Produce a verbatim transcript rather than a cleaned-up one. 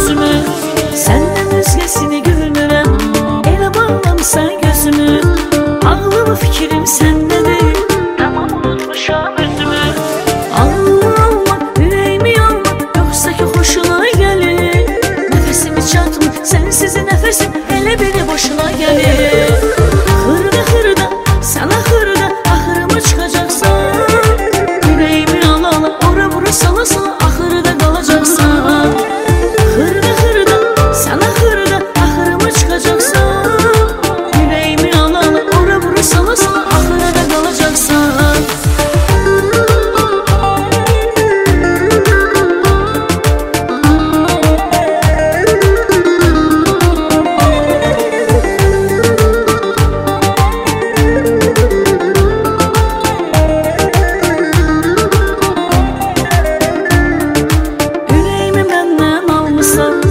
özümü. Səndən özgəsini görmürəm, elə bağlamısan gözümü. Ağlımı fikrim səndədir, tamam unutmuşam özümü. Alma alma, ürəyimi alma, yoxsa ki xoşuna gəlir. Nəfəsimi çatmır, sənsiz nəfəsim elə biri boşuna gəlir. Xırda xırda, sana xırda, axırıma çıxacaqsan. Ürəyimi ala ala, ora bura sala sala, axırda qalacaqsan. Xırda xırda, sana xırda, axırıma çıxacaqsan. Ürəyimi ala ala, ora bura sala sala, axırda qalacaqsan. Ürəyimi məndən almısan,